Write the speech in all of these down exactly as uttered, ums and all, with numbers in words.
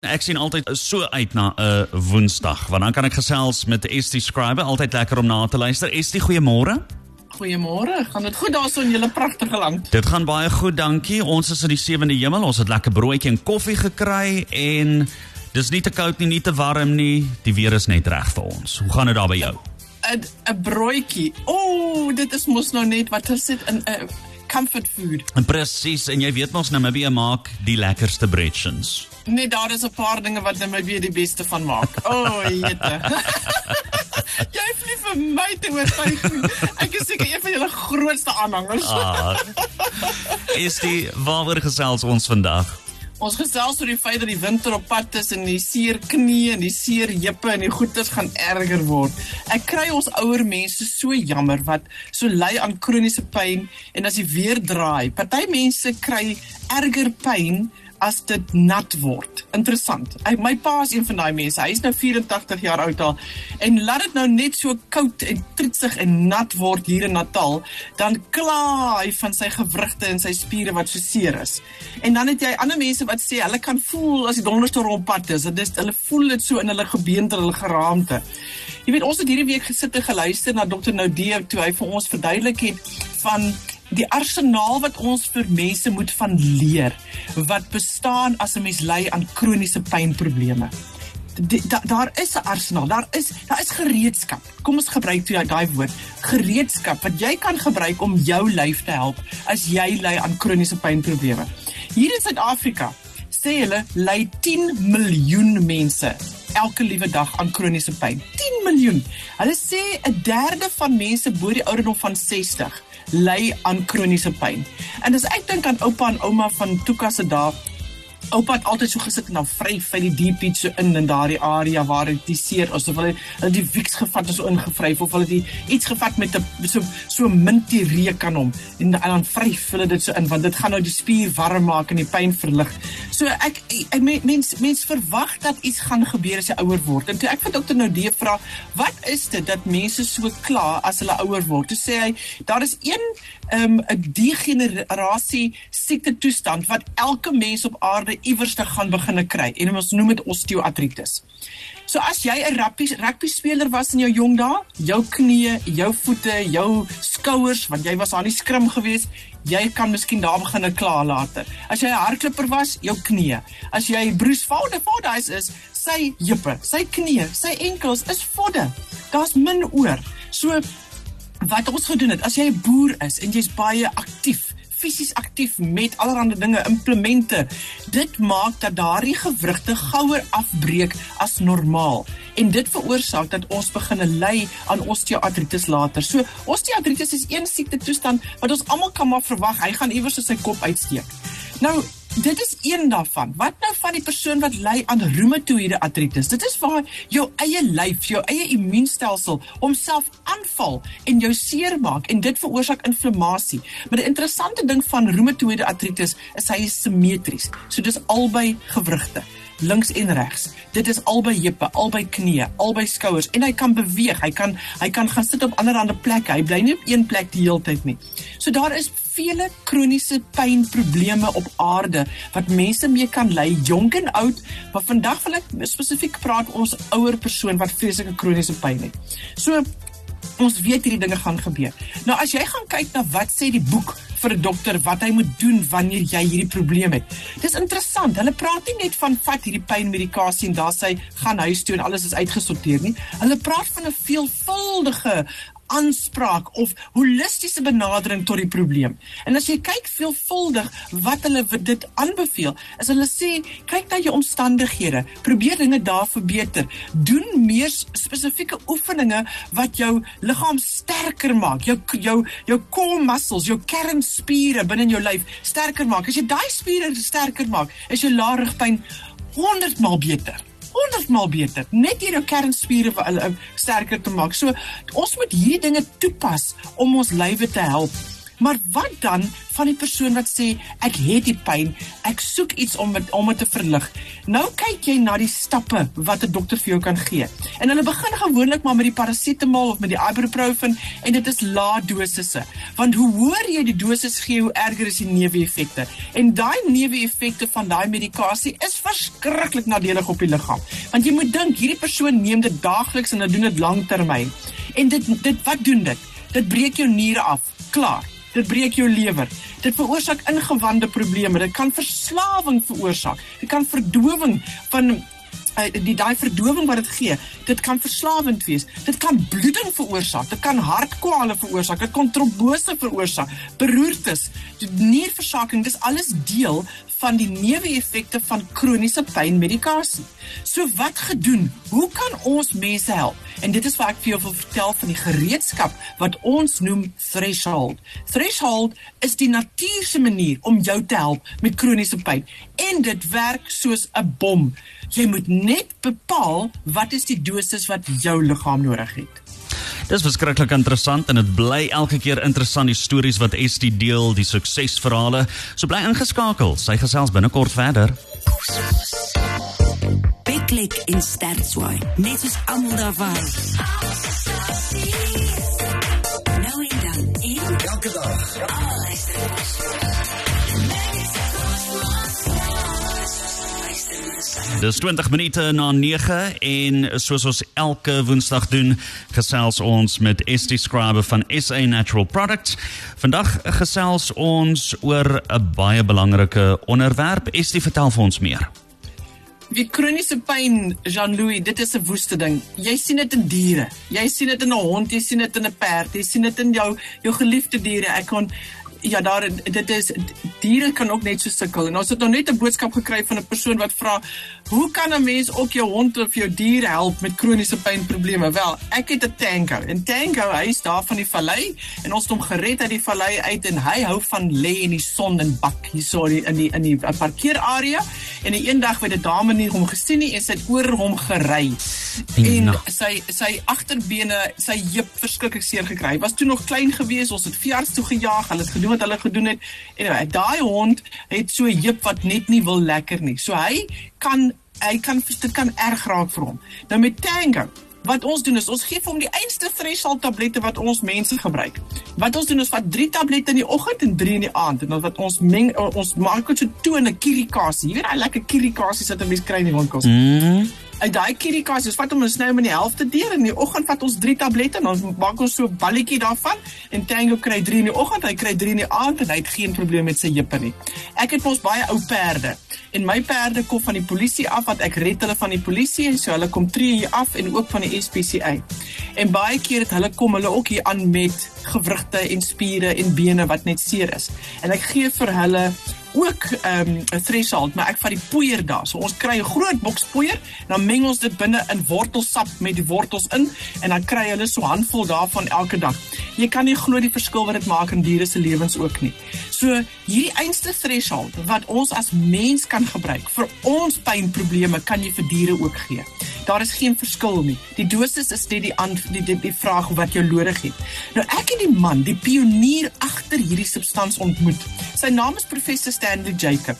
Ek sien altyd so uit na 'n uh, Woensdag, want dan kan ek gesels met Estie Scriber, altyd lekker om na te luister. Estie, goeiemôre. Goeiemôre, gaan dit goed daarso in julle pragtige land? Dit gaan baie goed, dankie. Ons is in die sewende hemel, ons het lekker broodjie en koffie gekry en dis nie te koud nie, nie te warm nie, die weer is net reg vir ons. Hoe gaan dit daar by jou? 'n 'n broodjie. O, oh, dit is mos nou net wat is dit in 'n uh, comfort food. En presies, en jy weet mos Namibia maak die lekkerste breadsins. Nee, daar is 'n paar dinge wat Namibia die beste van maak. O, oh, jette. Jy het nie vir my te oortuig nie. Ek is seker een van julle grootste aanhangers. Ah, is die, waaroor gesels ons vandag? Ons gesels oor die feit dat die winter op pad is en die seer knie en die seer heupe en die goedes gaan erger word. Ek kry ons ouer mense so jammer wat so ly aan kroniese pyn en as die weer draai. Party mense kry erger pyn as dit nat word. Interessant. Hy, my pa is een van daai mense. Hy is nou vyerentagtig jaar oud al. En laat dit nou net so koud en trietsig en nat word hier in Natal, dan kla hy van sy gewrigte en sy spiere wat so seer is. En dan het jy ander mense wat sê, hulle kan voel as die donderstorm op pad is. Dit is hulle voel dit so in hulle gebeente, hulle geraamte. Jy weet, ons het hierdie week gesit en geluister na dokter Naudé toe hy vir ons verduidelik het van die arsenaal wat ons vir mense moet van leer, wat bestaan as 'n mens ly aan kroniese pynprobleme. Da, daar is 'n arsenaal, daar is, daar is gereedskap. Kom ons gebruik toe daai woord. Gereedskap wat jy kan gebruik om jou lyf te help as jy ly aan kroniese pynprobleme. Hier in Suid-Afrika sê hulle ly tien miljoen mense elke liewe dag aan kroniese pyn. tien miljoen. Hulle sê 'n derde van mense bo die ouderdom van sestig ly aan kroniese pyn. En as ek dink aan oupa en ouma van Tuka se dae, oupa het altyd so gesit en dan vryf hy die diepiet so in in daardie area waar dit die seer is, of hulle, hulle die wieks gevat en so ingevryf, of hulle die iets gevat met 'n so, so mintie reuk aan hom, en, en dan vryf hulle dit so in, want dit gaan nou die spier warm maak en die pyn verlig. So ek, ek mens, mens verwag dat iets gaan gebeur as jy ouer word. En toe ek vir dokter Naudé vra, wat is dit dat mense so kla as hulle ouer word? Toe sê hy, daar is een um, 'n degenerasie siekte toestand wat elke mens op aarde iewers te gaan beginne kry, en ons noem dit osteoartritis. So as jy 'n rugby speler was in jou jong dae, jou knie, jou voete, jou skouers, want jy was aan die skrim geweest, jy kan miskien daar beginne kla later. As jy 'n hardloper was, jou knie. As jy Bruce Fordyce is, sy heupe, sy knie, sy enkels is vodde. Daar's min oor. So wat ons gedoen het, as jy 'n boer is en jy's baie aktief, fisies aktief met allerlei dinge, implemente, dit maak dat daardie gewrigte gouer afbreek as normaal. En dit veroorsaak dat ons beginne ly aan osteoartritis later. So, osteoartritis is een siekte toestand wat ons almal kan maar verwag, hy gaan iewers so sy kop uitsteek. Nou, dit is een daarvan. Wat nou van die persoon wat ly aan reumatoïde artritis? Dit is waar jou eie lyf, jou eie immuunstelsel homself aanval en jou seer maak en dit veroorsaak inflammasie. Maar die interessante ding van reumatoïde artritis is hy is simmetries. So dis albei gewrigte, links en regs. Dit is albei heupe, albei knie, albei skouers en hy kan beweeg. Hy kan hy kan gaan sit op allerlei plekke. Hy bly nie op een plek die hele tyd nie. So daar is vele kroniese pynprobleme op aarde wat mense mee kan ly, jonk en oud, maar vandag wil ek spesifiek praat ons ouer persoon wat vreeslike kroniese pyn het. So ons weet hierdie dinge gaan gebeur. Nou as jy gaan kyk na wat sê die boek vir 'n dokter wat hy moet doen wanneer jy hierdie probleem het. Dis interessant. Hulle praat nie net van vat hierdie pynmedikasie en daar sê gaan huis toe en alles is uitgesorteer nie. Hulle praat van 'n veelvuldige aanspraak of holistiese benadering tot die probleem. En as jy kyk veelvuldig wat hulle dit aanbeveel, is hulle sê, kyk na jou omstandighede, probeer dinge daar verbeter, doen meer spesifieke oefeninge wat jou liggaam sterker maak, jou jou jou core muscles, jou kernspiere binne in jou lyf sterker maak. As jy daai spiere sterker maak, is jou lae rugpyn honderd maal beter. honderd maal beter, net hier jou kernspiere sterker te maak. So, ons moet hierdie dinge toepas om ons lywe te help. Maar wat dan van die persoon wat sê, ek het die pyn, ek soek iets om het, om het te verlig. Nou kyk jy na die stappe wat 'n dokter vir jou kan gee. En hulle begin gewoonlik maar met die paracetamol of met die ibuprofen en dit is lae dosisse. Want hoe hoër jy die dosis gee, hoe erger is die neeweffekte. En daai neeweffekte van daai medikasie is verskriklik nadelig op die liggaam. Want jy moet dink, hierdie persoon neem dit daagliks en hulle doen dit langtermyn. En dit, dit wat doen dit? Dit breek jou niere af. Klaar. Dit breek jou lewer. Dit veroorsaak ingewande probleme. Dit kan verslawing veroorsaak. Dit kan verdowing van die daai verdowing wat dit gee. Dit kan verslawend wees. Dit kan bloeding veroorsaak. Dit kan hartkwale veroorsaak. Dit kan trombose veroorsaak. Beroertes, nierversaking, dis alles deel van die neeweffekte van kroniese pynmedikasie. So wat gedoen? Hoe kan ons mense help? En dit is wat ek vir jou wil vertel van die gereedskap wat ons noem threshold. Threshold is die natuurlike manier om jou te help met kroniese pyn. En dit werk soos 'n bom. Jy moet net bepaal wat is die dosis wat jou liggaam nodig het. Dis verskriklik interessant en dit bly elke keer interessant die stories wat Estie deel, die suksesverhale. So bly ingeskakel, sy gesels binnekort verder. Picklick in Stertswaai, net soos almal daar was. Nou en dan, en elke dag. Dis twintig minute na nege en soos ons elke woensdag doen, gesels ons met Estie Scriber van S A Natural Products. Vandag gesels ons oor 'n baie belangrike onderwerp. Estie, vertel vir ons meer. Die kroniese pyn, Jean-Louis, dit is 'n woeste ding. Jy sien dit in diere. Jy sien dit in 'n hond, jy sien dit in 'n perd, jy sien dit in jou jou geliefde diere. Ek kon Ja, daar, dit is, diere kan ook net so sukkel. En ons het nou net 'n boodskap gekry van 'n persoon wat vra, hoe kan 'n mens ook jou hond of jou dier help met kroniese pynprobleme? Wel, ek het 'n Tango. En Tango, hy is daar van die vallei, en ons het hom gered uit die vallei uit, en hy hou van lê in die son en bak, hier so in die, in die, in die parkeerarea. En die een dag het 'n dame nie hom gesien nie, en sy het oor hom gery. En nou. sy, sy agterbene, sy heup verskriklik seer gekry. Hy was toe nog klein gewees, ons het veearts toe gejaag, hulle het gedoen wat hulle gedoen het. En anyway, daai hond het so 'n heup wat net nie wil lekker nie. So hy kan, hy kan, dit kan erg raak vir hom. Nou met Tango, wat ons doen is, ons gee vir hom die einste threshold tablette wat ons mense gebruik. Wat ons doen is, wat drie tablette in die oggend en drie in die aand. En dan wat ons meng, ons maak het so toe in 'n kirikasie. Jy weet, hy lekker kirikasies wat 'n mens kry in die winkels. Mm. Uit daai kirikasie, ons vat hom en sny hom in die helfte deur. In die oggend vat ons drie tablette en dan maak ons so 'n balletjie daarvan. En Tango kry drie in die oggend, hy kry drie in die aand en hy het geen probleem met sy heupe nie. Ek het mos baie ou perde. En my perde kom van die polisie af, want ek red hulle van die polisie, en so hulle kom tree hier af en ook van die S P C A. En baie keer het hulle kom hulle ook hier aan met gewrigte en spiere en bene wat net seer is. En ek gee vir hulle ook 'n um, threshold, maar ek vat die poeier daar. So ons kry 'n groot boks poeier, dan meng ons dit binne in wortelsap met die wortels in, en dan kry hulle so 'n handvol daarvan elke dag. Jy kan nie glo die verskil wat dit maak in diere se lewens ook nie. So hierdie einste threshold wat ons as mens kan gebruik vir ons pynprobleme, kan jy vir diere ook gee. Daar is geen verskil nie. Die dosis is net die, die, die, die vraag wat jy nodig het. Nou ek het die man, die pionier agter hierdie substans ontmoet. Sy naam is Professor Stanley Jacob.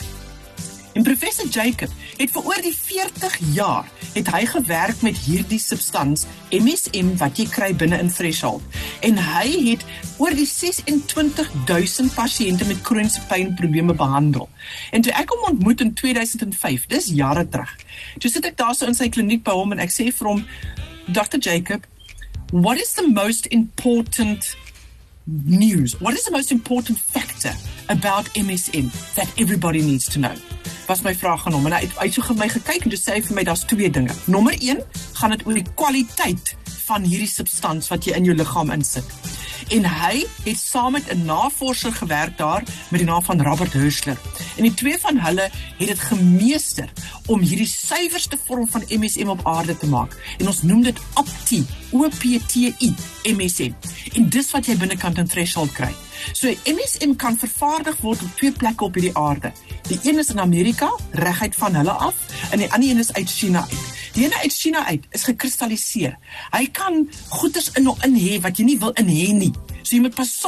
En Professor Jacob het vir oor die veertig jaar het hy gewerk met hierdie substans M S M wat jy kry binne in Threshold. En hy het oor die ses en twintig duisend pasiënte met kroniese pynprobleme behandel. En toe ek hom ontmoet in twee duisend vyf, dis jare terug. Toe sit ek daar so in sy kliniek by hom en ek sê vir hom, Doctor Jacob, what is the most important news? What is the most important factor about M S M that everybody needs to know? Was my vraag aan hom, en hy het, hy het so vir my gekyk, en toe sê hy vir my, daar's twee dinge. Nommer een, gaan dit oor die kwaliteit van hierdie substans wat jy in jou liggaam insit. En hy het saam met 'n navorser gewerk daar, met die naam van Robert Hershler. En die twee van hulle het dit gemeester om hierdie suiwerste vorm van M S M op aarde te maak. En ons noem dit O P T I, O P T I, M S M. En dis wat jy binnekant in Threshold kry. So M S M kan vervaardig word op twee plekke op hierdie aarde. Die een is in Amerika, reguit van hulle af, en die ander een is uit China uit. Die ene uit China uit is gekristalliseer. Hy kan goeders in in hê wat jy nie wil in hê nie. So jy moet pas op.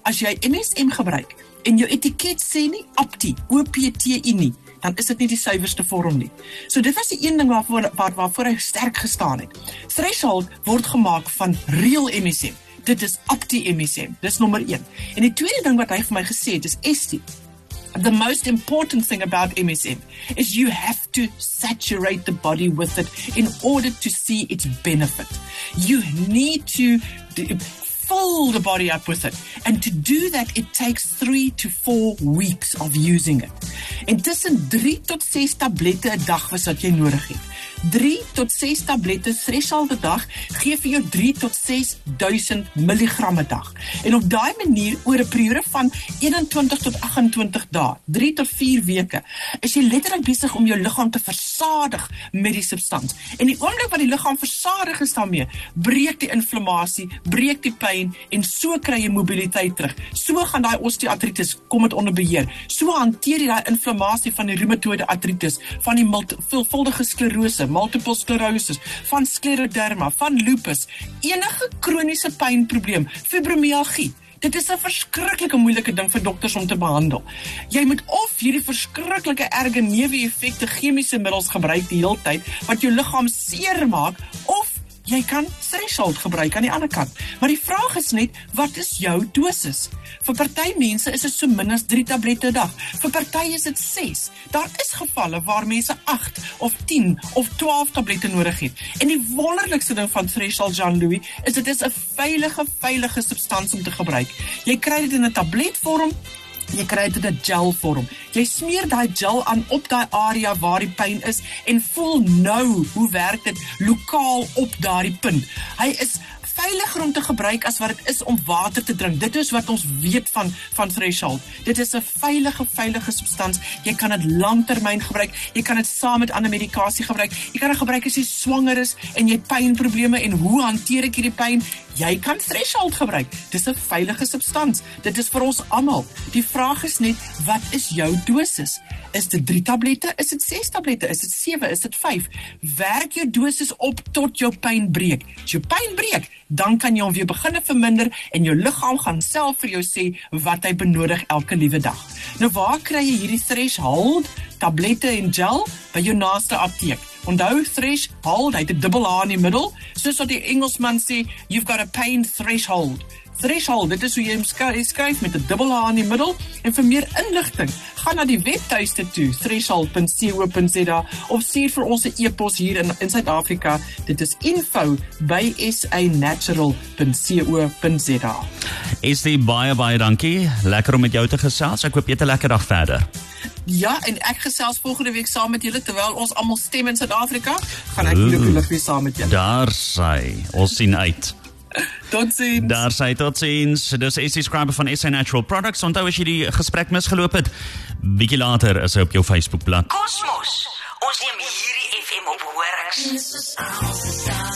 as jy M S M gebruik en jou etiket sê nie Opti, O P T I nie, dan is dit nie die suiwerste vorm nie. So dit was die een ding waarvoor, waar, waarvoor hy sterk gestaan het. Threshold word gemaak van real M S M. Dit is Opti M S M, dis nommer een. En die tweede ding wat hy vir my gesê het is Esti. The most important thing about M S M is you have to saturate the body with it in order to see its benefit. You need to fill the body up with it. And to do that, it takes three to four weeks of using it. En tussen drie tot ses tablette 'n dag was wat jy nodig het. drie tot ses tablette threshold 'n dag gee vir jou drie tot ses duisend milligram 'n dag. En op daai manier oor 'n periode van eenentwintig tot agt en twintig dae, drie tot vier weke, is jy letterlik besig om jou liggaam te versadig met die substans. En die oomblik wat die liggaam versadig is daarmee, breek die inflammasie, breek die pyn en so kry jy mobiliteit terug. So gaan daai osteoartritis kom dit onder beheer. So hanteer jy daai inflammasie van die reumatoïde artritis, van die veelvuldige sklerose, multiple sclerosis, van scleroderma, van lupus, enige kroniese pynprobleem, fibromialgie. Dit is 'n verskriklike moeilike ding vir dokters om te behandel. Jy moet of hierdie verskriklike erge neeweffekte chemiese middels gebruik die hele tyd wat jou liggaam seer maak, of jy kan threshold gebruik aan die ander kant. Maar die vraag is net, wat is jou dosis? Vir party mense is dit so min as drie tablette 'n dag. Vir party is dit ses. Daar is gevalle waar mense agt of tien of twaalf tablette nodig het. En die wonderlikste ding van Threshold, Jean-Louis, is dit is 'n veilige, veilige substans om te gebruik. Jy kry dit in 'n tabletvorm, jy kry dit in 'n gelvorm. Jy smeer daai gel aan op daai area waar die pyn is en voel nou hoe werk dit lokaal op daardie punt. Hy is veiliger om te gebruik as wat dit is om water te drink. Dit is wat ons weet van, van Threshold. Dit is 'n veilige, veilige substans. Jy kan dit langtermyn gebruik. Jy kan dit saam met ander medikasie gebruik. Jy kan dit gebruik as jy swanger is en jy het pynprobleme en hoe hanteer ek hierdie pyn? Jy kan Threshold gebruik. Dis 'n veilige substans. Dit is vir ons almal. Die vraag is net, wat is jou dosis? Is dit drie tablette? Is dit ses tablette? Is dit sewe? Is dit vyf? Werk jou dosis op tot jou pyn breek. As jou pyn breek, dan kan jy hom weer begin verminder en jou liggaam gaan self vir jou sê wat hy benodig elke liewe dag. Nou waar kry jy hierdie Threshold tablette en gel? By jou naaste apteek. Onthou, Threshold, hy het 'n dubbel H in die middel, soos wat die Engelsman sê, you've got a pain threshold. Threshold, dit is hoe jy hom skryf met 'n dubbel H in die middel. En vir meer inligting, gaan na die webtuiste toe, threshold punt co punt za, of stuur vir ons 'n e-pos hier in in Suid-Afrika. Dit is info by s a natural punt co punt za. Esti, baie baie dankie. Lekker om met jou te gesels. Ek hoop jy het 'n lekker dag verder. Ja, en ek gesels volgende week saam met julle, terwyl ons almal stem in Suid-Afrika, gaan ek hier op die lig weer saam met julle. Daar sy, ons sien uit. Tot ziens. Daar sy, tot ziens. Dis Esti Scriber van S A Natural Products. Onthou as jy die gesprek misgeloop het, bietjie later is hy op jou Facebookblad. Kosmos, ons neem hierdie F M op horings.